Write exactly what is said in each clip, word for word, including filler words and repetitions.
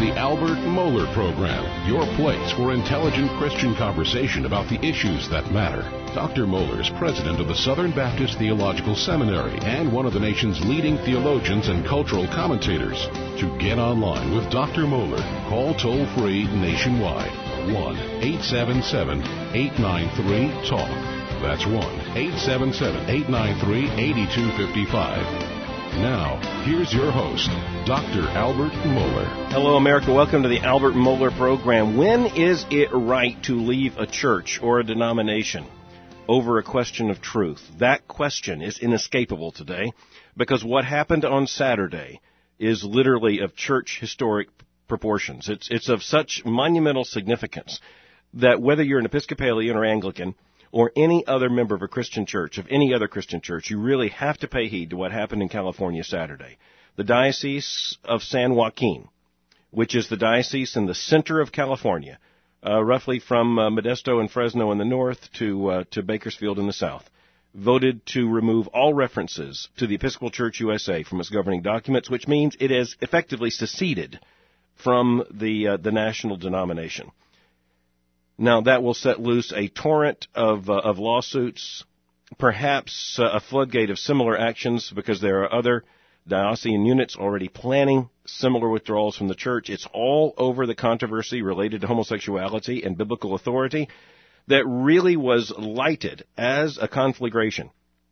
the Albert Mohler Program, your place for intelligent Christian conversation about the issues that matter. Doctor Mohler is president of the Southern Baptist Theological Seminary and one of the nation's leading theologians and cultural commentators. To get online with Doctor Mohler, call toll-free nationwide, one eight seven seven, eight nine three, talk. That's one eight seven seven, eight nine three, eight two five five. Now, here's your host, Doctor Albert Mohler. Hello, America. Welcome to the Albert Mohler Program. When is it right to leave a church or a denomination over a question of truth? That question is inescapable today because what happened on Saturday is literally of church historic proportions. It's, it's of such monumental significance that whether you're an Episcopalian or Anglican or any other member of a Christian church, of any other Christian church, you really have to pay heed to what happened in California Saturday. The Diocese of San Joaquin, which is the diocese in the center of California, uh, roughly from uh, Modesto and Fresno in the north to uh, to Bakersfield in the south, voted to remove all references to the Episcopal Church U S A from its governing documents, which means it has effectively seceded from the uh, the national denomination. Now, that will set loose a torrent of uh, of lawsuits, perhaps uh, a floodgate of similar actions, because there are other diocesan units already planning similar withdrawals from the church. It's all over the controversy related to homosexuality and biblical authority that really was lighted as a conflagration.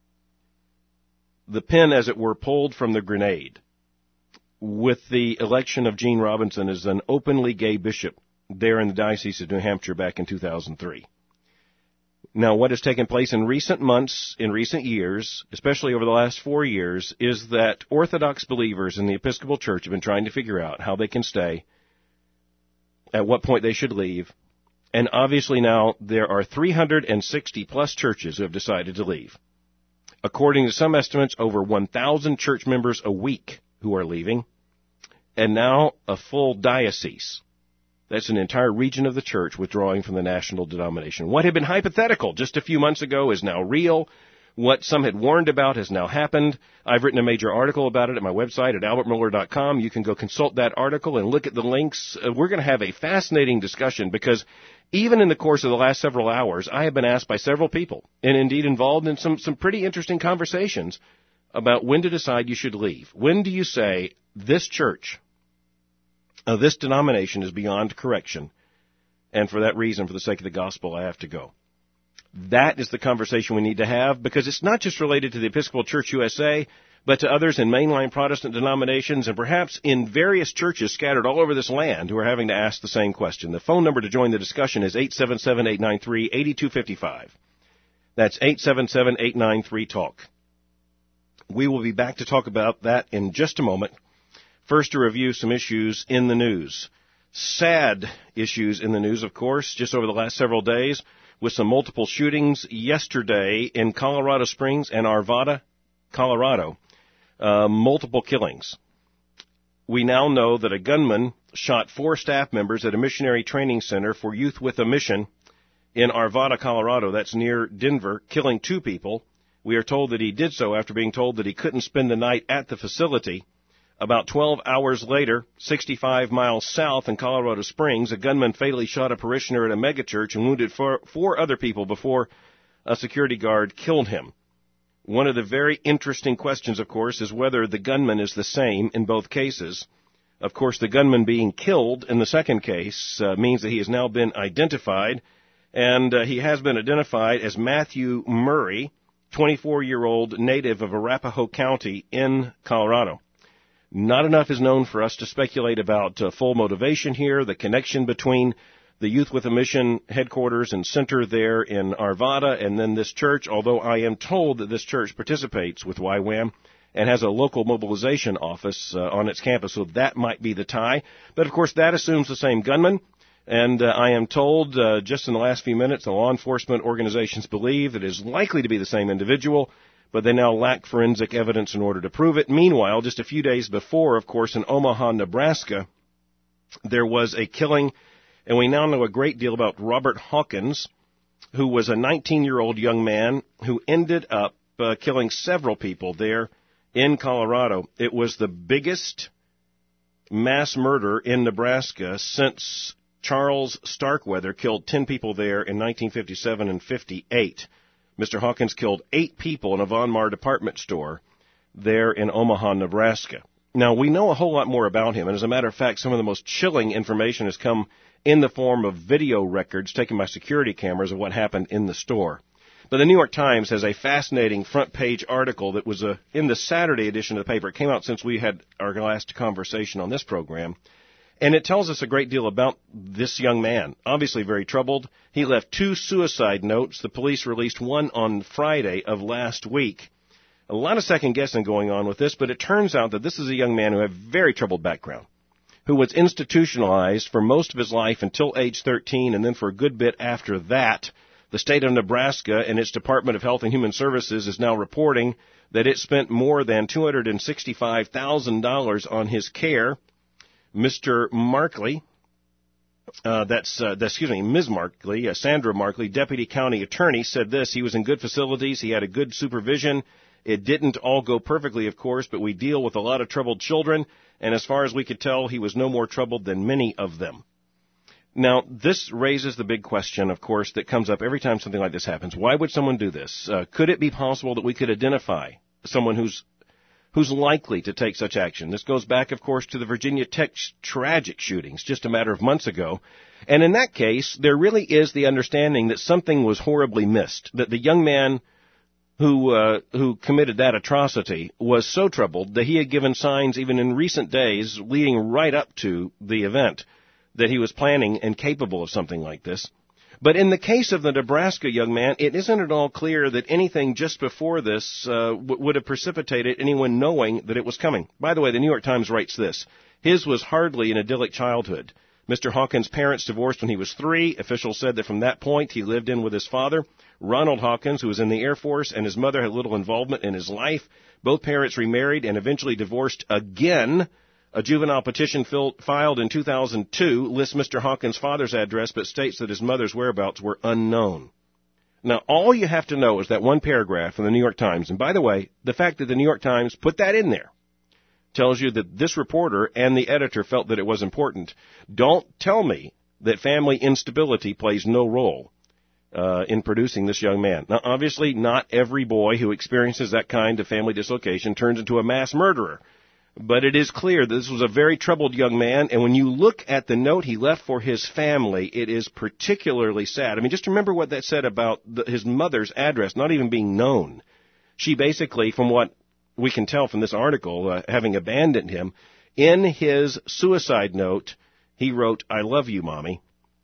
The pin, as it were, pulled from the grenade with the election of Gene Robinson as an openly gay bishop there in the Diocese of New Hampshire back in two thousand three. Now, what has taken place in recent months, in recent years, especially over the last four years, is that Orthodox believers in the Episcopal Church have been trying to figure out how they can stay, at what point they should leave, and obviously now there are three hundred sixty plus churches who have decided to leave. According to some estimates, over one thousand church members a week who are leaving, and now a full diocese. That's an entire region of the church withdrawing from the national denomination. What had been hypothetical just a few months ago is now real. What some had warned about has now happened. I've written a major article about it at my website at albert mohler dot com. You can go consult that article and look at the links. Uh, we're going to have a fascinating discussion because even in the course of the last several hours, I have been asked by several people, and indeed involved in some, some pretty interesting conversations about when to decide you should leave. When do you say, this church, Uh, this denomination is beyond correction, and for that reason, for the sake of the gospel, I have to go. That is the conversation we need to have, because it's not just related to the Episcopal Church U S A, but to others in mainline Protestant denominations and perhaps in various churches scattered all over this land who are having to ask the same question. The phone number to join the discussion is eight seven seven, eight nine three, eight two five five. That's eight seven seven, eight nine three, talk. We will be back to talk about that in just a moment. First, to review some issues in the news. Sad issues in the news, of course, just over the last several days, with some multiple shootings yesterday in Colorado Springs and Arvada, Colorado. Uh, multiple killings. We now know that a gunman shot four staff members at a missionary training center for youth with a mission in Arvada, Colorado. That's near Denver, killing two people. We are told that he did so after being told that he couldn't spend the night at the facility. About twelve hours later, sixty-five miles south in Colorado Springs, a gunman fatally shot a parishioner at a megachurch and wounded four, four other people before a security guard killed him. One of the very interesting questions, of course, is whether the gunman is the same in both cases. Of course, the gunman being killed in the second case uh, means that he has now been identified, and uh, he has been identified as Matthew Murray, twenty-four-year-old native of Arapahoe County in Colorado. Not enough is known for us to speculate about uh, full motivation here, the connection between the Youth with a Mission headquarters and center there in Arvada and then this church, although I am told that this church participates with Y WAM and has a local mobilization office uh, on its campus, so that might be the tie. But, of course, that assumes the same gunman, and uh, I am told uh, just in the last few minutes the law enforcement organizations believe that it is likely to be the same individual, but they now lack forensic evidence in order to prove it. Meanwhile, just a few days before, of course, in Omaha, Nebraska, there was a killing, and we now know a great deal about Robert Hawkins, who was a nineteen-year-old young man who ended up uh, killing several people there in Colorado. It was the biggest mass murder in Nebraska since Charles Starkweather killed ten people there in nineteen fifty-seven and fifty-eight. Mister Hawkins killed eight people in a Von Maur department store there in Omaha, Nebraska. Now, we know a whole lot more about him, and as a matter of fact, some of the most chilling information has come in the form of video records taken by security cameras of what happened in the store. But the New York Times has a fascinating front-page article that was uh, in the Saturday edition of the paper. It came out since we had our last conversation on this program. And it tells us a great deal about this young man. Obviously very troubled. He left two suicide notes. The police released one on Friday of last week. A lot of second-guessing going on with this, but it turns out that this is a young man who had a very troubled background, who was institutionalized for most of his life until age thirteen, and then for a good bit after that. The state of Nebraska and its Department of Health and Human Services is now reporting that it spent more than two hundred sixty-five thousand dollars on his care. Mister Markley, uh, that's, uh, excuse me, Miz Markley, uh, Sandra Markley, Deputy County Attorney, said this: he was in good facilities, he had a good supervision. It didn't all go perfectly, of course, but we deal with a lot of troubled children, and as far as we could tell, he was no more troubled than many of them. Now, this raises the big question, of course, that comes up every time something like this happens. Why would someone do this? Uh, could it be possible that we could identify someone who's who's likely to take such action? This goes back, of course, to the Virginia Tech tragic shootings just a matter of months ago. And in that case, there really is the understanding that something was horribly missed, that the young man who uh, who committed that atrocity was so troubled that he had given signs even in recent days leading right up to the event that he was planning and capable of something like this. But in the case of the Nebraska young man, it isn't at all clear that anything just before this uh, w- would have precipitated anyone knowing that it was coming. By the way, the New York Times writes this: his was hardly an idyllic childhood. Mister Hawkins' parents divorced when he was three. Officials said that from that point he lived in with his father, Ronald Hawkins, who was in the Air Force, and his mother had little involvement in his life. Both parents remarried and eventually divorced again. A juvenile petition filed in two thousand two lists Mister Hawkins' father's address but states that his mother's whereabouts were unknown. Now, all you have to know is that one paragraph in the New York Times. And by the way, the fact that the New York Times put that in there tells you that this reporter and the editor felt that it was important. Don't tell me that family instability plays no role uh, in producing this young man. Now, obviously, not every boy who experiences that kind of family dislocation turns into a mass murderer. But it is clear that this was a very troubled young man, and when you look at the note he left for his family, it is particularly sad. I mean, just remember what that said about the, his mother's address not even being known. She basically, from what we can tell from this article, uh, having abandoned him, in his suicide note, he wrote, "I love you, Mommy,"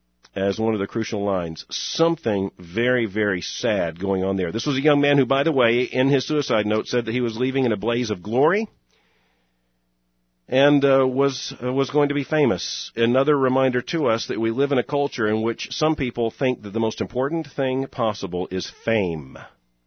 as one of the crucial lines. Something very, very sad going on there. This was a young man who, by the way, in his suicide note said that he was leaving in a blaze of glory and uh, was uh, was going to be famous. Another reminder to us that we live in a culture in which some people think that the most important thing possible is fame.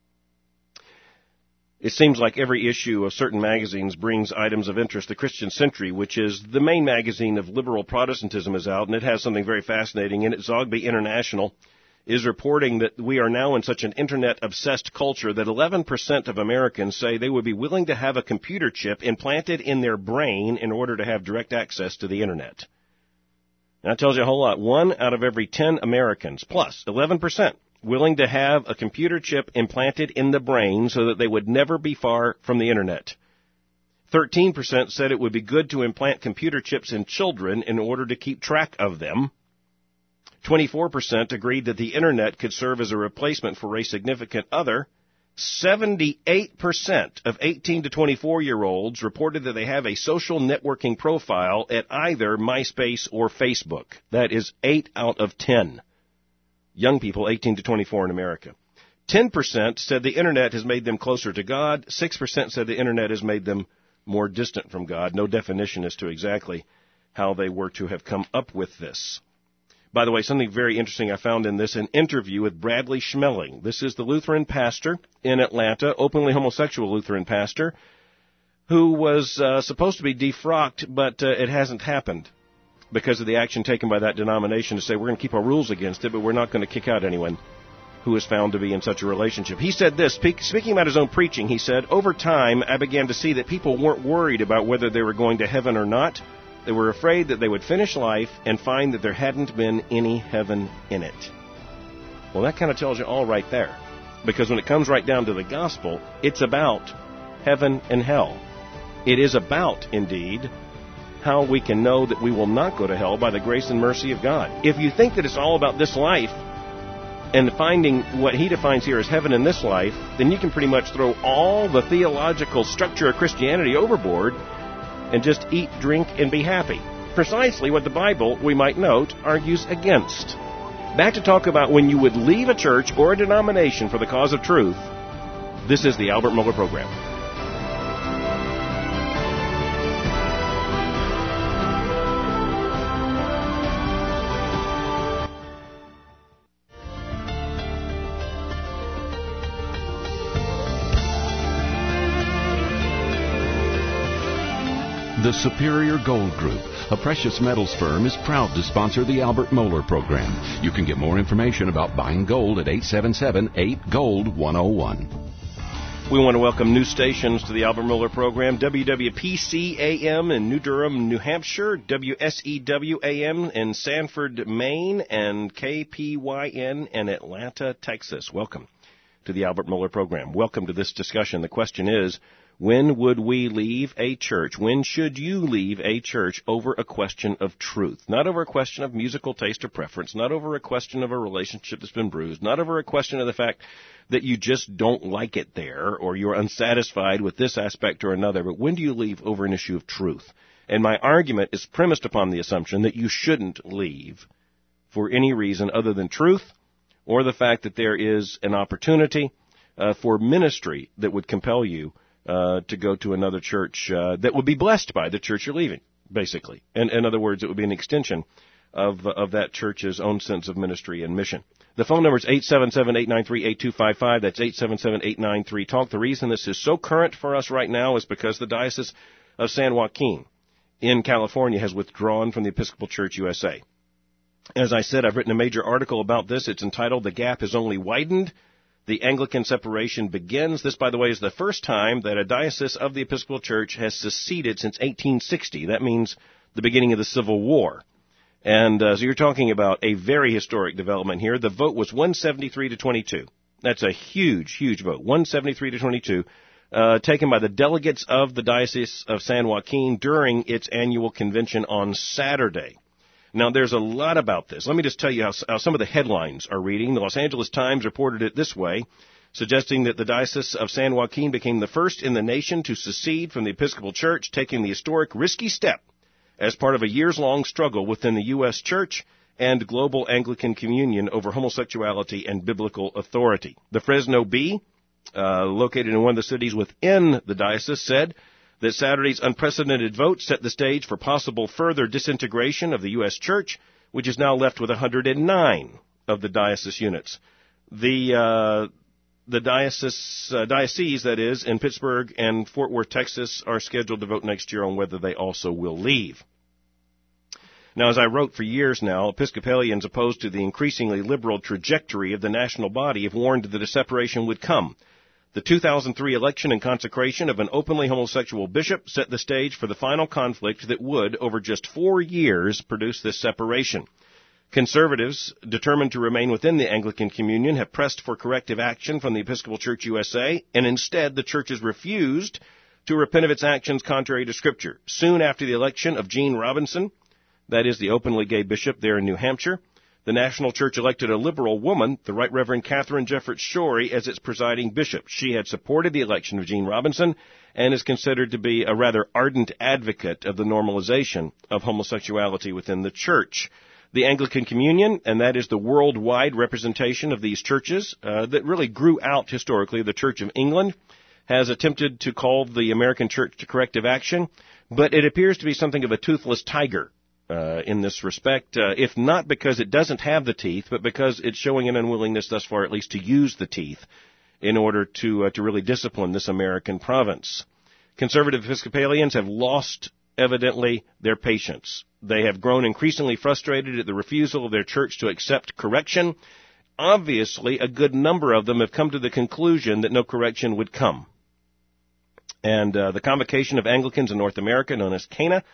It seems like every issue of certain magazines brings items of interest. The Christian Century, which is the main magazine of liberal Protestantism, is out, and it has something very fascinating in it. Zogby International is reporting that we are now in such an Internet-obsessed culture that eleven percent of Americans say they would be willing to have a computer chip implanted in their brain in order to have direct access to the Internet. And that tells you a whole lot. One out of every ten Americans, plus eleven percent, willing to have a computer chip implanted in the brain so that they would never be far from the Internet. thirteen percent said it would be good to implant computer chips in children in order to keep track of them. twenty-four percent agreed that the Internet could serve as a replacement for a significant other. seventy-eight percent of eighteen to twenty-four-year-olds reported that they have a social networking profile at either MySpace or Facebook. That is eight out of ten young people eighteen to twenty-four in America. ten percent said the Internet has made them closer to God. six percent said the Internet has made them more distant from God. No definition as to exactly how they were to have come up with this. By the way, something very interesting I found in this, an interview with Bradley Schmeling. This is the Lutheran pastor in Atlanta, openly homosexual Lutheran pastor, who was uh, supposed to be defrocked, but uh, it hasn't happened because of the action taken by that denomination to say we're going to keep our rules against it, but we're not going to kick out anyone who is found to be in such a relationship. He said this, speak, speaking about his own preaching, he said, "Over time, I began to see that people weren't worried about whether they were going to heaven or not. They were afraid that they would finish life and find that there hadn't been any heaven in it. Well, that kind of tells you all right there. Because when it comes right down to the gospel, it's about heaven and hell. It is about, indeed, how we can know that we will not go to hell by the grace and mercy of God. If you think that it's all about this life and finding what he defines here as heaven in this life, then you can pretty much throw all the theological structure of Christianity overboard and just eat, drink, and be happy. Precisely what the Bible, we might note, argues against. Back to talk about when you would leave a church or a denomination for the cause of truth. This is the Albert Mohler Program. The Superior Gold Group, a precious metals firm, is proud to sponsor the Albert Mohler Program. You can get more information about buying gold at eight seven seven, eight, gold, one oh one. We want to welcome new stations to the Albert Mohler Program. W W P C A M in New Durham, New Hampshire, W S E W A M in Sanford, Maine, and K P Y N in Atlanta, Texas. Welcome to the Albert Mohler Program. Welcome to this discussion. The question is, when would we leave a church? When should you leave a church over a question of truth? Not over a question of musical taste or preference, not over a question of a relationship that's been bruised, not over a question of the fact that you just don't like it there or you're unsatisfied with this aspect or another, but when do you leave over an issue of truth? And my argument is premised upon the assumption that you shouldn't leave for any reason other than truth or the fact that there is an opportunity uh, for ministry that would compel you Uh, to go to another church uh, that would be blessed by the church you're leaving, basically. And in other words, it would be an extension of of that church's own sense of ministry and mission. The phone number is eight seven seven, eight nine three, eight two five five. That's eight seven seven, eight nine three, talk. The reason this is so current for us right now is because the Diocese of San Joaquin in California has withdrawn from the Episcopal Church U S A. As I said, I've written a major article about this. It's entitled, "The Gap Has Only Widened. The Anglican Separation Begins." This, by the way, is the first time that a diocese of the Episcopal Church has seceded since eighteen sixty. That means the beginning of the Civil War. And uh, so you're talking about a very historic development here. The vote was one seventy-three to twenty-two. That's a huge, huge vote. one seventy-three to twenty-two, uh, taken by the delegates of the Diocese of San Joaquin during its annual convention on Saturday. Now, there's a lot about this. Let me just tell you how, how some of the headlines are reading. The Los Angeles Times reported it this way, suggesting that the Diocese of San Joaquin became the first in the nation to secede from the Episcopal Church, taking the historic risky step as part of a years-long struggle within the U S Church and global Anglican communion over homosexuality and biblical authority. The Fresno Bee, uh, located in one of the cities within the diocese, said that Saturday's unprecedented vote set the stage for possible further disintegration of the U S Church, which is now left with one hundred nine of the diocese units. The uh, the diocese, uh, diocese, that is, in Pittsburgh and Fort Worth, Texas, are scheduled to vote next year on whether they also will leave. Now, as I wrote for years now, Episcopalians opposed to the increasingly liberal trajectory of the national body have warned that a separation would come. The two thousand three election and consecration of an openly homosexual bishop set the stage for the final conflict that would, over just four years, produce this separation. Conservatives, determined to remain within the Anglican Communion, have pressed for corrective action from the Episcopal Church U S A, and instead the Church has refused to repent of its actions contrary to Scripture. Soon after the election of Gene Robinson, that is the openly gay bishop there in New Hampshire, the National Church elected a liberal woman, the Right Reverend Catherine Jefferts Schori, as its presiding bishop. She had supported the election of Gene Robinson and is considered to be a rather ardent advocate of the normalization of homosexuality within the church. The Anglican Communion, and that is the worldwide representation of these churches uh, that really grew out historically, the Church of England, has attempted to call the American church to corrective action, but it appears to be something of a toothless tiger. Uh, in this respect, uh, if not because it doesn't have the teeth, but because it's showing an unwillingness thus far at least to use the teeth in order to uh, to really discipline this American province. Conservative Episcopalians have lost, evidently, their patience. They have grown increasingly frustrated at the refusal of their church to accept correction. Obviously, a good number of them have come to the conclusion that no correction would come. And uh, the Convocation of Anglicans in North America, known as C A N A,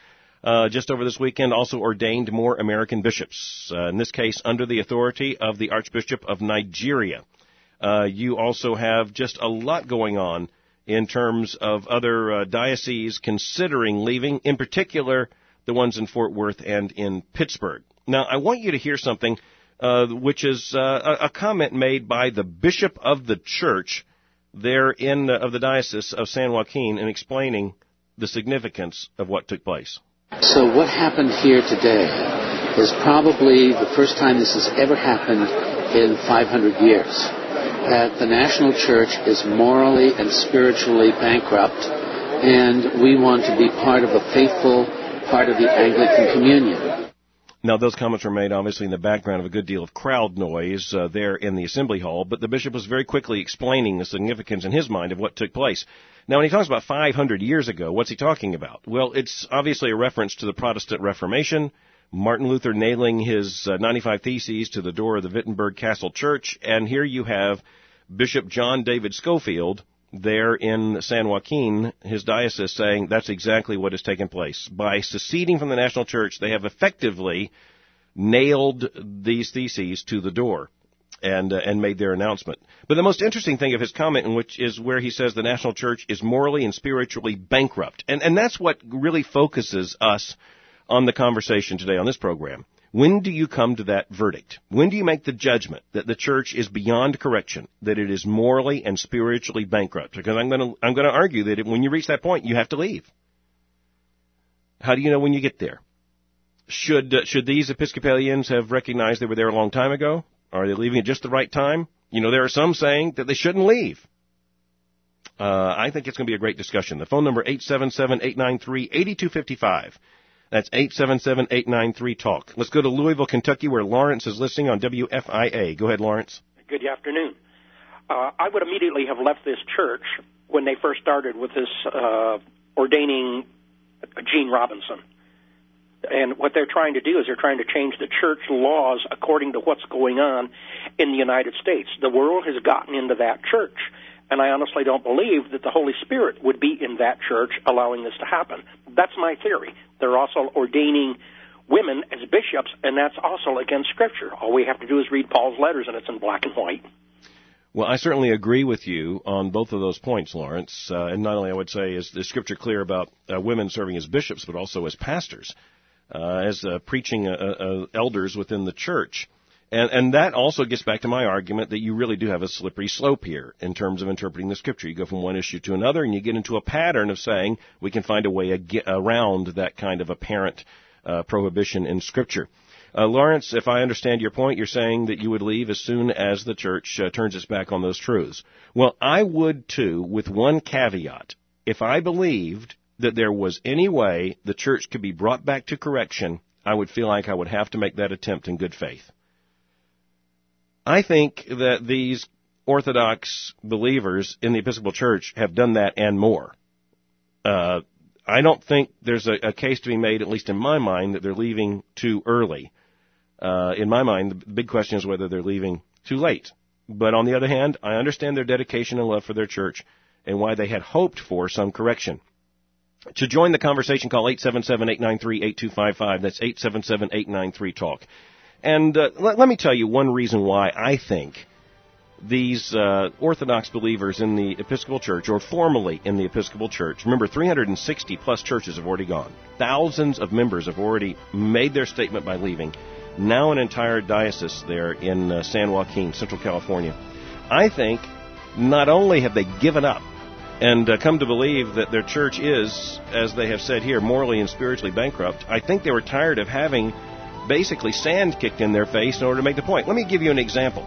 uh, just over this weekend, also ordained more American bishops, uh, in this case under the authority of the Archbishop of Nigeria. Uh, you also have just a lot going on in terms of other uh, dioceses considering leaving, in particular the ones in Fort Worth and in Pittsburgh. Now, I want you to hear something, uh, which is uh, a, a comment made by the Bishop of the Church there in uh, of the Diocese of San Joaquin in explaining the significance of what took place. So what happened here today is probably the first time this has ever happened in five hundred years. That the national church is morally and spiritually bankrupt, and we want to be part of a faithful part of the Anglican Communion. Now, those comments were made, obviously, in the background of a good deal of crowd noise uh, there in the Assembly Hall, but the bishop was very quickly explaining the significance in his mind of what took place. Now, when he talks about five hundred years ago, what's he talking about? Well, it's obviously a reference to the Protestant Reformation, Martin Luther nailing his uh, ninety-five Theses to the door of the Wittenberg Castle Church, and here you have Bishop John David Schofield there in San Joaquin, his diocese, saying that's exactly what has taken place. By seceding from the national church, they have effectively nailed these theses to the door and uh, and made their announcement. But the most interesting thing of his comment, in which is where he says the national church is morally and spiritually bankrupt. And, and that's what really focuses us on the conversation today on this program. When do you come to that verdict? When do you make the judgment that the church is beyond correction, that it is morally and spiritually bankrupt? Because I'm going to I'm going to argue that when you reach that point, you have to leave. How do you know when you get there? Should uh, should these Episcopalians have recognized they were there a long time ago? Are they leaving at just the right time? You know, there are some saying that they shouldn't leave. Uh, I think it's going to be a great discussion. The phone number, eight seven seven, eight nine three, eight two five five. That's eight seven seven, eight nine three, talk. Let's go to Louisville, Kentucky, where Lawrence is listening on W F I A. Go ahead, Lawrence. Good afternoon. Uh, I would immediately have left this church when they first started with this uh, ordaining Gene Robinson. And what they're trying to do is they're trying to change the church laws according to what's going on in the United States. The world has gotten into that church. And I honestly don't believe that the Holy Spirit would be in that church allowing this to happen. That's my theory. They're also ordaining women as bishops, and that's also against Scripture. All we have to do is read Paul's letters, and it's in black and white. Well, I certainly agree with you on both of those points, Lawrence. Uh, and not only, I would say, is the Scripture clear about uh, women serving as bishops, but also as pastors, uh, as uh, preaching uh, uh, elders within the church. And, and that also gets back to my argument that you really do have a slippery slope here in terms of interpreting the Scripture. You go from one issue to another, and you get into a pattern of saying we can find a way ag- around that kind of apparent uh, prohibition in Scripture. Uh, Lawrence, if I understand your point, you're saying that you would leave as soon as the church uh, turns its back on those truths. Well, I would too, with one caveat. If I believed that there was any way the church could be brought back to correction, I would feel like I would have to make that attempt in good faith. I think that these Orthodox believers in the Episcopal Church have done that and more. Uh, I don't think there's a, a case to be made, at least in my mind, that they're leaving too early. Uh, in my mind, the big question is whether they're leaving too late. But on the other hand, I understand their dedication and love for their church and why they had hoped for some correction. To join the conversation, call eight seven seven, eight nine three, eight two five five. That's eight seven seven, eight nine three, talk. And uh, let, let me tell you one reason why I think these uh, Orthodox believers in the Episcopal Church, or formerly in the Episcopal Church, remember three hundred sixty plus churches have already gone. Thousands of members have already made their statement by leaving. Now an entire diocese there in uh, San Joaquin, Central California. I think not only have they given up and uh, come to believe that their church is, as they have said here, morally and spiritually bankrupt, I think they were tired of having basically sand kicked in their face in order to make the point. Let me give you an example.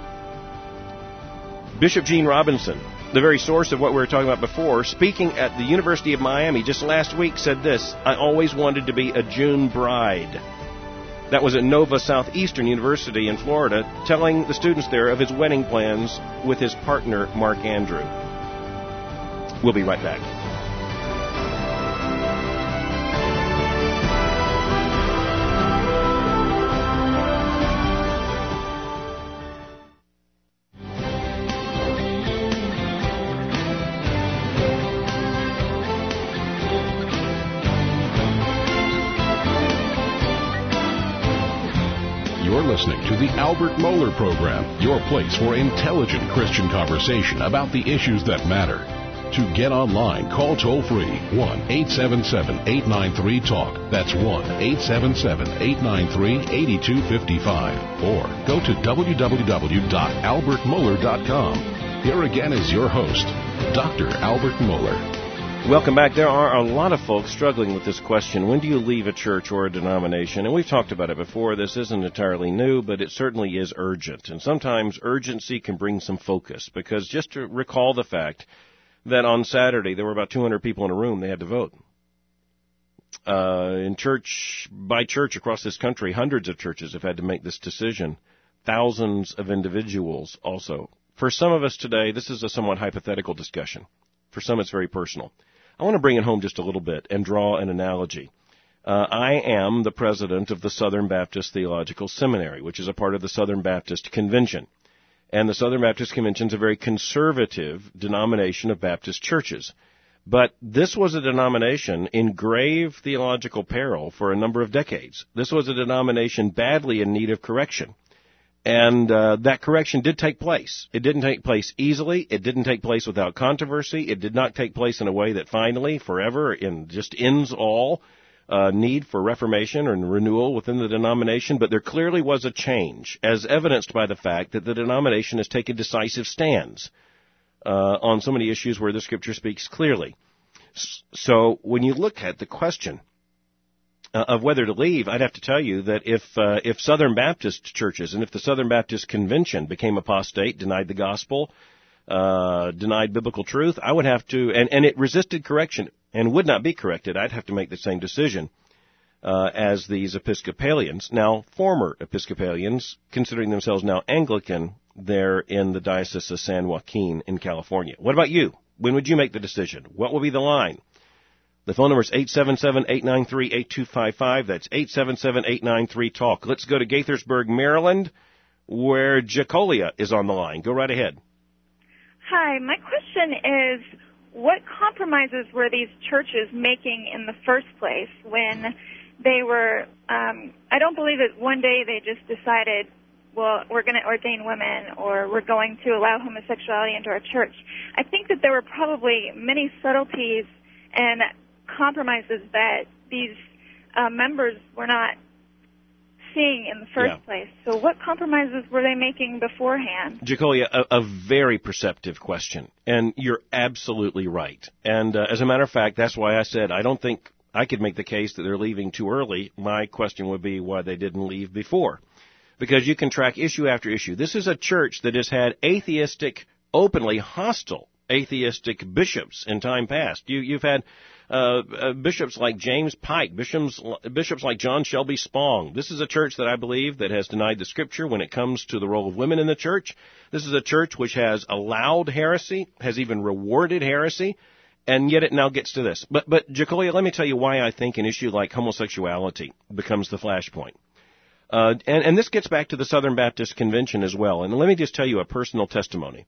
Bishop Gene Robinson, the very source of what we were talking about before, speaking at the University of Miami just last week, said this: I always wanted to be a June bride. That was at Nova Southeastern University in Florida, telling the students there of his wedding plans with his partner, Mark Andrew. We'll be right back. listening to the Albert Mohler Program, your place for intelligent Christian conversation about the issues that matter. To get online, call toll-free one eight seven seven, eight nine three, TALK. That's one eight seven seven, eight nine three, eight two five five. Or go to w w w dot albert mohler dot com. Here again is your host, Doctor Albert Mohler. Welcome back. There are a lot of folks struggling with this question. When do you leave a church or a denomination? And we've talked about it before. This isn't entirely new, but it certainly is urgent. And sometimes urgency can bring some focus, because just to recall the fact that on Saturday there were about two hundred people in a room, they had to vote. Uh, in church, by church across this country, hundreds of churches have had to make this decision. Thousands of individuals also. For some of us today, this is a somewhat hypothetical discussion. For some, it's very personal. I want to bring it home just a little bit and draw an analogy. Uh, I am the president of the Southern Baptist Theological Seminary, which is a part of the Southern Baptist Convention. And the Southern Baptist Convention is a very conservative denomination of Baptist churches. But this was a denomination in grave theological peril for a number of decades. This was a denomination badly in need of correction. And uh, that correction did take place. It didn't take place easily. It didn't take place without controversy. It did not take place in a way that finally, forever, in just ends all uh, need for reformation or renewal within the denomination. But there clearly was a change, as evidenced by the fact that the denomination has taken decisive stands uh, on so many issues where the Scripture speaks clearly. So when you look at the question Uh, of whether to leave, I'd have to tell you that if uh, if Southern Baptist churches and if the Southern Baptist Convention became apostate, denied the gospel, uh, denied biblical truth, I would have to, and, and it resisted correction and would not be corrected, I'd have to make the same decision uh, as these Episcopalians, now former Episcopalians, considering themselves now Anglican, there in the Diocese of San Joaquin in California. What about you? When would you make the decision? What will be the line? The phone number is eight seven seven, eight nine three, eight two five five. That's eight seven seven, eight nine three, TALK. Let's go to Gaithersburg, Maryland, where Jacolia is on the line. Go right ahead. Hi. My question is, what compromises were these churches making in the first place when they were, um, I don't believe that one day they just decided, well, we're going to ordain women or we're going to allow homosexuality into our church. I think that there were probably many subtleties and compromises that these uh, members were not seeing in the first yeah. place. So what compromises were they making beforehand? Jacolia, a, a very perceptive question, and you're absolutely right. And uh, as a matter of fact, that's why I said I don't think I could make the case that they're leaving too early. My question would be why they didn't leave before. Because you can track issue after issue. This is a church that has had atheistic, openly hostile atheistic bishops in time past. You, you've had uh, uh, bishops like James Pike, bishops, bishops like John Shelby Spong. This is a church that I believe that has denied the Scripture when it comes to the role of women in the church. This is a church which has allowed heresy, has even rewarded heresy, and yet it now gets to this. But, but Jacolia, let me tell you why I think an issue like homosexuality becomes the flashpoint. Uh, and, and this gets back to the Southern Baptist Convention as well. And let me just tell you a personal testimony.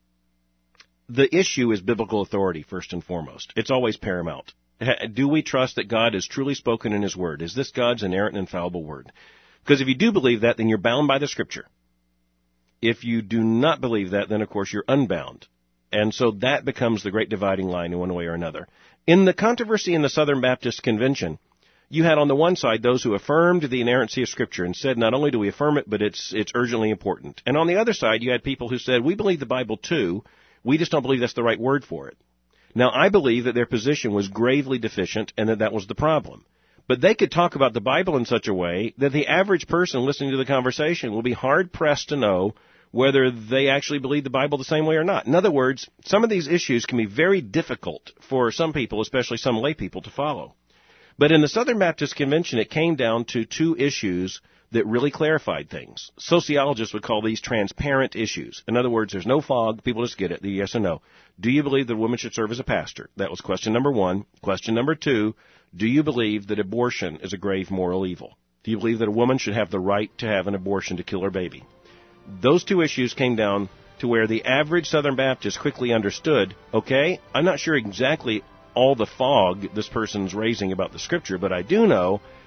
The issue is biblical authority, first and foremost. It's always paramount. Do we trust that God has truly spoken in His Word? Is this God's inerrant and infallible Word? Because if you do believe that, then you're bound by the Scripture. If you do not believe that, then, of course, you're unbound. And so that becomes the great dividing line in one way or another. In the controversy in the Southern Baptist Convention, you had on the one side those who affirmed the inerrancy of Scripture and said not only do we affirm it, but it's it's urgently important. And on the other side, you had people who said, we believe the Bible too, we just don't believe that's the right word for it. Now, I believe that their position was gravely deficient and that that was the problem. But they could talk about the Bible in such a way that the average person listening to the conversation will be hard-pressed to know whether they actually believe the Bible the same way or not. In other words, some of these issues can be very difficult for some people, especially some lay people, to follow. But in the Southern Baptist Convention, it came down to two issues that really clarified things. Sociologists would call these transparent issues. In other words, there's no fog. People just get it, the yes and no. Do you believe that a woman should serve as a pastor? That was question number one. Question number two, do you believe that abortion is a grave moral evil? Do you believe that a woman should have the right to have an abortion to kill her baby? Those two issues came down to where the average Southern Baptist quickly understood, okay, I'm not sure exactly all the fog this person's raising about the Scripture, but I do know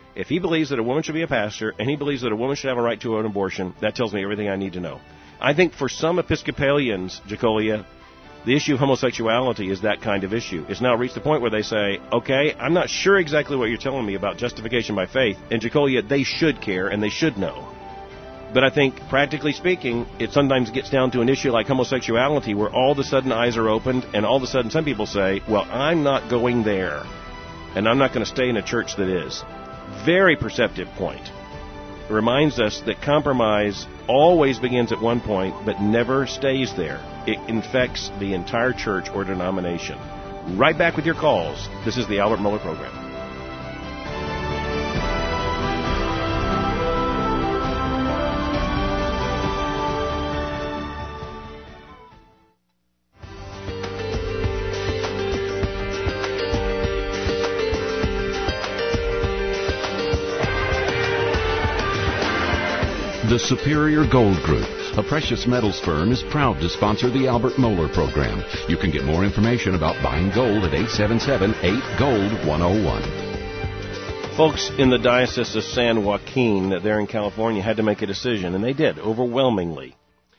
If he believes that a woman should be a pastor, and he believes that a woman should have a right to an abortion, that tells me everything I need to know. I think for some Episcopalians, Jacolia, the issue of homosexuality is that kind of issue. It's now reached the point where they say, okay, I'm not sure exactly what you're telling me about justification by faith. And Jacolia, they should care and they should know. But I think, practically speaking, it sometimes gets down to an issue like homosexuality where all of a sudden eyes are opened and all of a sudden some people say, well, I'm not going there and I'm not going to stay in a church that is. Very perceptive point. It reminds us that compromise always begins at one point but never stays there. It infects the entire church or denomination. Right back with your calls. This is the Albert Mohler Program. The Superior Gold Group, a precious metals firm, is proud to sponsor the Albert Mohler Program. You can get more information about buying gold at eight seven seven, eight gold, one oh one. Folks in the Diocese of San Joaquin, there in California, had to make a decision, and they did, overwhelmingly,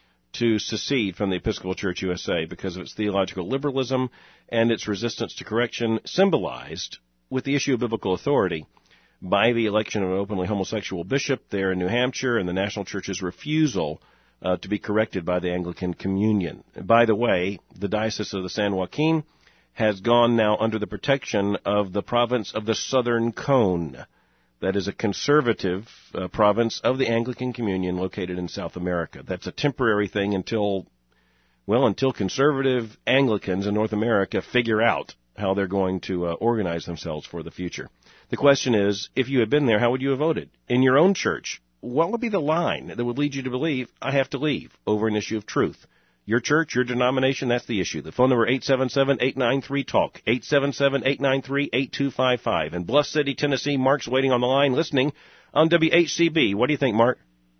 to secede from the Episcopal Church U S A because of its theological liberalism and its resistance to correction, symbolized with the issue of biblical authority by the election of an openly homosexual bishop there in New Hampshire and the National Church's refusal uh, to be corrected by the Anglican Communion. By the way, the Diocese of the San Joaquin has gone now under the protection of the province of the Southern Cone. That is a conservative uh, province of the Anglican Communion located in South America. That's a temporary thing until, well, until conservative Anglicans in North America figure out how they're going to uh, organize themselves for the future. The question is, if you had been there, how would you have voted? In your own church, what would be the line that would lead you to believe, I have to leave, over an issue of truth? Your church, your denomination, that's the issue. The phone number, eight seven seven, eight nine three, talk, eight seven seven, eight nine three, eight two five five. In Bluff City, Tennessee, Mark's waiting on the line, listening on W H C B. What do you think, Mark?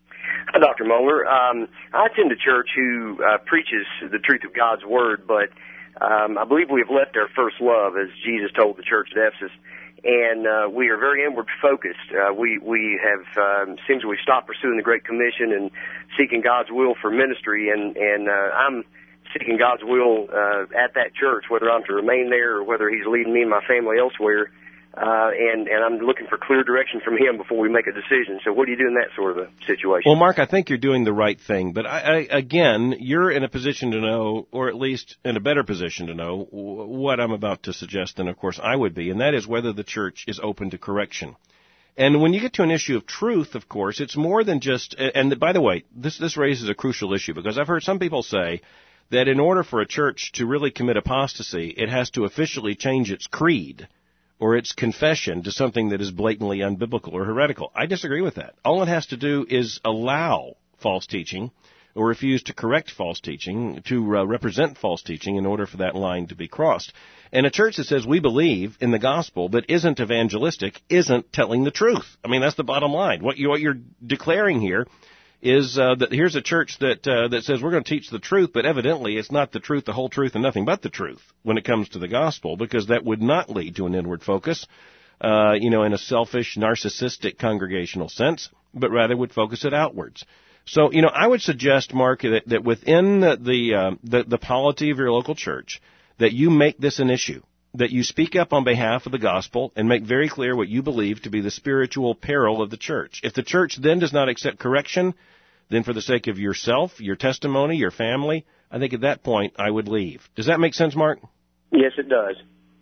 Hi, Doctor Mohler. Um, I attend a church who uh, preaches the truth of God's Word, but um, I believe we have left our first love, as Jesus told the church at Ephesus. And uh, we are very inward focused. Uh, we we have um, seems we've stopped pursuing the Great Commission and seeking God's will for ministry. And and uh, I'm seeking God's will uh, at that church, whether I'm to remain there or whether He's leading me and my family elsewhere. Uh, and and I'm looking for clear direction from Him before we make a decision. So what do you do in that sort of a situation? Well, Mark, I think you're doing the right thing. But I, I, again, you're in a position to know, or at least in a better position to know, what I'm about to suggest than, of course, I would be, and that is whether the church is open to correction. And when you get to an issue of truth, of course, it's more than just, and by the way, this, this raises a crucial issue, because I've heard some people say that in order for a church to really commit apostasy, it has to officially change its creed or its confession to something that is blatantly unbiblical or heretical. I disagree with that. All it has to do is allow false teaching or refuse to correct false teaching, to uh, represent false teaching in order for that line to be crossed. And a church that says we believe in the gospel but isn't evangelistic isn't telling the truth. I mean, that's the bottom line. What, you, what you're declaring here is uh, that here's a church that uh, that says we're going to teach the truth, but evidently it's not the truth, the whole truth, and nothing but the truth when it comes to the gospel, because that would not lead to an inward focus, uh, you know, in a selfish, narcissistic congregational sense, but rather would focus it outwards. So, you know, I would suggest, Mark, that, that within the the, uh, the the polity of your local church, that you make this an issue, that you speak up on behalf of the gospel and make very clear what you believe to be the spiritual peril of the church. If the church then does not accept correction, then for the sake of yourself, your testimony, your family, I think at that point I would leave. Does that make sense, Mark? Yes, it does.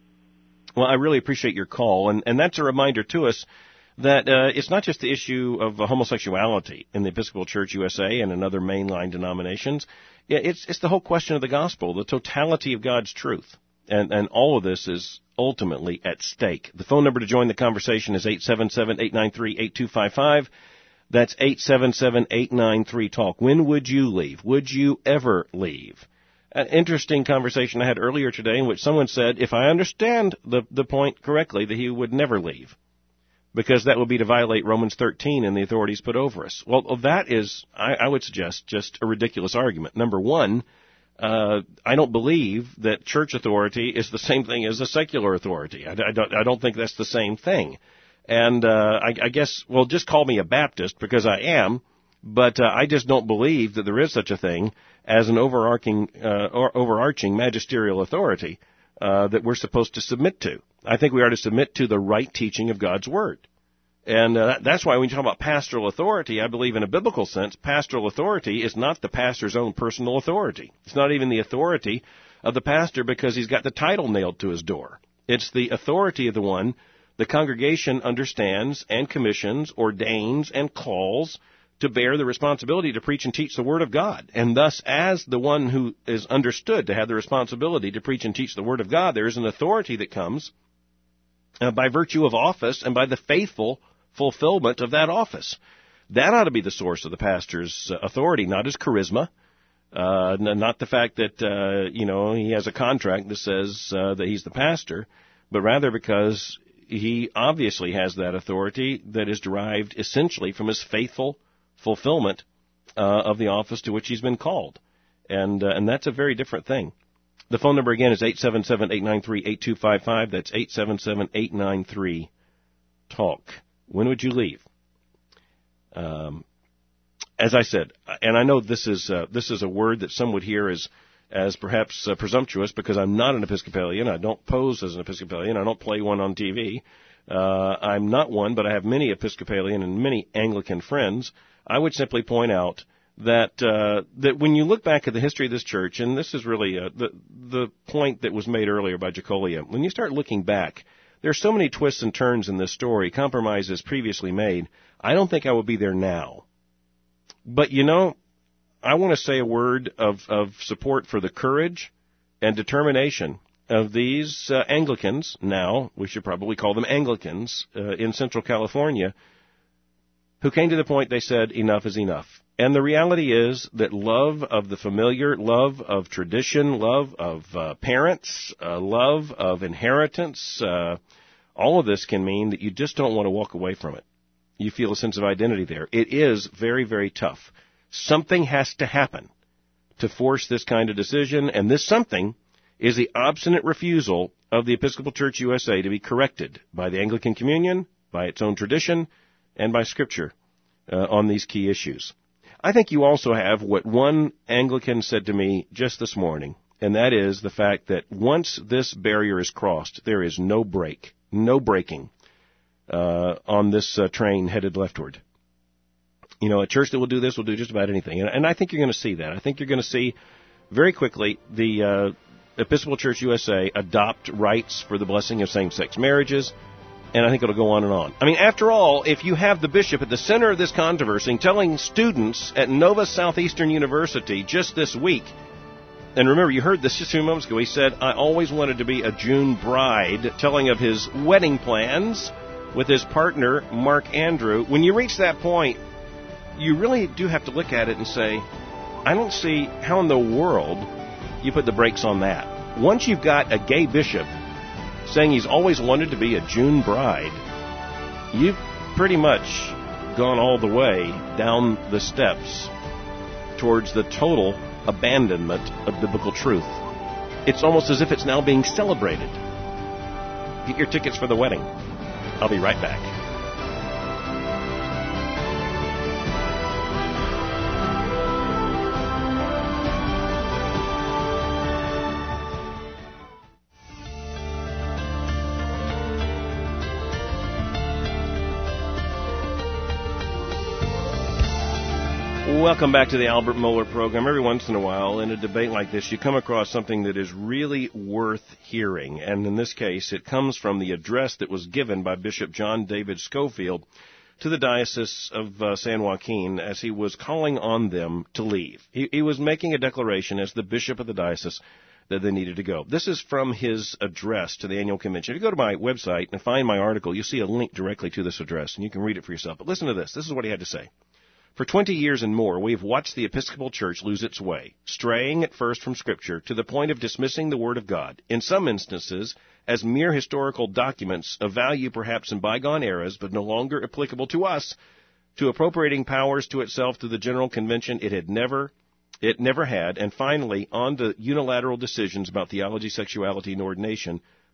Well, I really appreciate your call, and, and that's a reminder to us that uh, it's not just the issue of uh, homosexuality in the Episcopal Church U S A and in other mainline denominations. It's, it's the whole question of the gospel, the totality of God's truth. And, and all of this is ultimately at stake. The phone number to join the conversation is eight seven seven, eight nine three, eight two five five. That's eight seven seven, eight nine three, talk. When would you leave? Would you ever leave? An interesting conversation I had earlier today in which someone said, if I understand the, the point correctly, that he would never leave, because that would be to violate Romans thirteen and the authorities put over us. Well, that is, I, I would suggest, just a ridiculous argument. Number one, Uh, I don't believe that church authority is the same thing as a secular authority. I, I, don't, I don't think that's the same thing. And uh, I, I guess, well, just call me a Baptist because I am, but uh, I just don't believe that there is such a thing as an overarching, uh, or overarching magisterial authority uh, that we're supposed to submit to. I think we are to submit to the right teaching of God's Word. And uh, that's why when you talk about pastoral authority, I believe in a biblical sense, pastoral authority is not the pastor's own personal authority. It's not even the authority of the pastor because he's got the title nailed to his door. It's the authority of the one the congregation understands and commissions, ordains, and calls to bear the responsibility to preach and teach the Word of God. And thus, as the one who is understood to have the responsibility to preach and teach the Word of God, there is an authority that comes uh, by virtue of office and by the faithful fulfillment of that office. That ought to be the source of the pastor's uh, authority, not his charisma, uh, not the fact that, uh, you know, he has a contract that says uh, that he's the pastor, but rather because he obviously has that authority that is derived essentially from his faithful fulfillment uh, of the office to which he's been called. And uh, and that's a very different thing. The phone number again is eight seven seven, eight nine three, eight two five five. That's eight seven seven, eight nine three, talk. When would you leave? Um, as I said, and I know this is uh, this is a word that some would hear as as perhaps uh, presumptuous because I'm not an Episcopalian. I don't pose as an Episcopalian. I don't play one on T V. Uh, I'm not one, but I have many Episcopalian and many Anglican friends. I would simply point out that uh, that when you look back at the history of this church, and this is really uh, the the point that was made earlier by Jacolia, when you start looking back, there are so many twists and turns in this story, compromises previously made. I don't think I would be there now. But, you know, I want to say a word of, of support for the courage and determination of these uh, Anglicans, now, we should probably call them Anglicans, uh, in Central California, who came to the point they said, enough is enough. And the reality is that love of the familiar, love of tradition, love of uh, parents, uh, love of inheritance, uh, all of this can mean that you just don't want to walk away from it. You feel a sense of identity there. It is very, very tough. Something has to happen to force this kind of decision, and this something is the obstinate refusal of the Episcopal Church U S A to be corrected by the Anglican Communion, by its own tradition, and by Scripture uh, on these key issues. I think you also have what one Anglican said to me just this morning, and that is the fact that once this barrier is crossed, there is no break, no braking uh, on this uh, train headed leftward. You know, a church that will do this will do just about anything, and, and I think you're going to see that. I think you're going to see very quickly the uh, Episcopal Church U S A adopt rights for the blessing of same-sex marriages, and I think it'll go on and on. I mean, after all, if you have the bishop at the center of this controversy telling students at Nova Southeastern University just this week, and remember, you heard this just a few moments ago, he said, I always wanted to be a June bride, telling of his wedding plans with his partner, Mark Andrew. When you reach that point, you really do have to look at it and say, I don't see how in the world you put the brakes on that. Once you've got a gay bishop saying he's always wanted to be a June bride, you've pretty much gone all the way down the steps towards the total abandonment of biblical truth. It's almost as if it's now being celebrated. Get your tickets for the wedding. I'll be right back. Welcome back to the Albert Mohler program. Every once in a while, in a debate like this, you come across something that is really worth hearing. And in this case, it comes from the address that was given by Bishop John David Schofield to the Diocese of uh, San Joaquin as he was calling on them to leave. He, he was making a declaration as the bishop of the diocese that they needed to go. This is from his address to the annual convention. If you go to my website and find my article, you'll see a link directly to this address, and you can read it for yourself. But listen to this. This is what he had to say. For twenty years and more, we have watched the Episcopal Church lose its way, straying at first from Scripture to the point of dismissing the Word of God, in some instances as mere historical documents of value perhaps in bygone eras, but no longer applicable to us, to appropriating powers to itself through the General Convention it had never, it never had, and finally on to unilateral decisions about theology, sexuality, and ordination,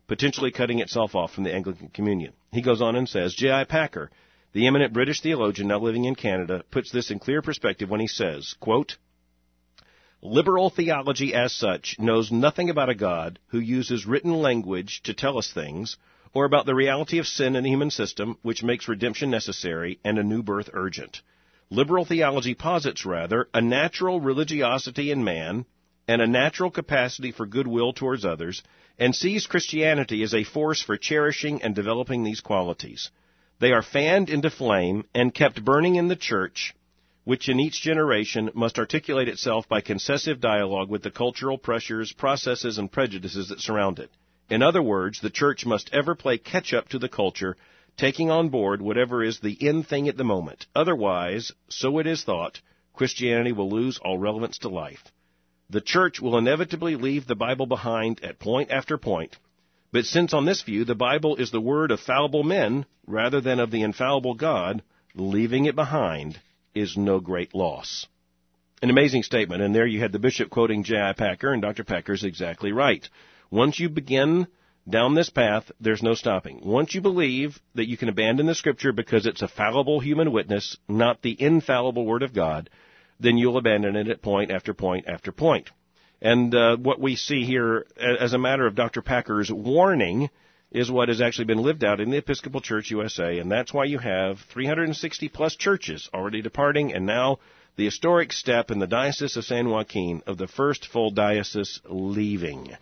potentially cutting itself off from the Anglican Communion. He goes on and says, J I. Packer, the eminent British theologian now living in Canada, puts this in clear perspective when he says, quote, liberal theology as such knows nothing about a God who uses written language to tell us things, or about the reality of sin in the human system, which makes redemption necessary and a new birth urgent. Liberal theology posits, rather, a natural religiosity in man and a natural capacity for goodwill towards others, and sees Christianity as a force for cherishing and developing these qualities. They are fanned into flame and kept burning in the church, which in each generation must articulate itself by concessive dialogue with the cultural pressures, processes, and prejudices that surround it. In other words, the church must ever play catch-up to the culture, taking on board whatever is the in thing at the moment. Otherwise, so it is thought, Christianity will lose all relevance to life. The church will inevitably leave the Bible behind at point after point, but since on this view the Bible is the word of fallible men rather than of the infallible God, leaving it behind is no great loss. An amazing statement, and there you had the bishop quoting J I. Packer, and Doctor Packer is exactly right. Once you begin down this path, there's no stopping. Once you believe that you can abandon the Scripture because it's a fallible human witness, not the infallible Word of God, then you'll abandon it at point after point after point. And uh, what we see here, as a matter of Doctor Packer's warning, is what has actually been lived out in the Episcopal Church U S A, and that's why you have three hundred sixty plus churches already departing, and now the historic step in the Diocese of San Joaquin of the first full diocese leaving.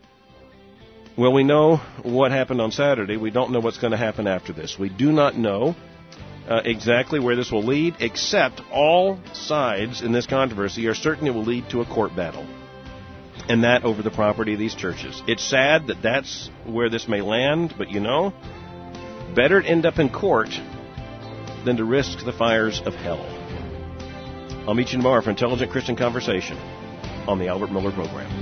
Well, we know what happened on Saturday. We don't know what's going to happen after this. We do not know uh, exactly where this will lead, except all sides in this controversy are certain it will lead to a court battle, and that over the property of these churches. It's sad that that's where this may land, but you know, better to end up in court than to risk the fires of hell. I'll meet you tomorrow for Intelligent Christian Conversation on the Albert Mohler Program.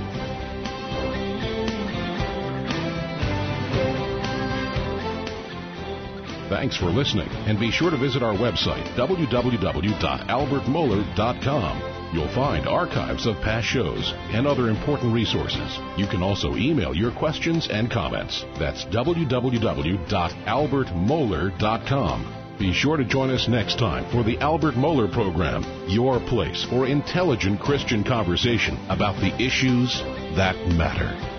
Thanks for listening, and be sure to visit our website, w w w dot albert mohler dot com. You'll find archives of past shows and other important resources. You can also email your questions and comments. That's w w w dot albert mohler dot com. Be sure to join us next time for the Albert Mohler Program, your place for intelligent Christian conversation about the issues that matter.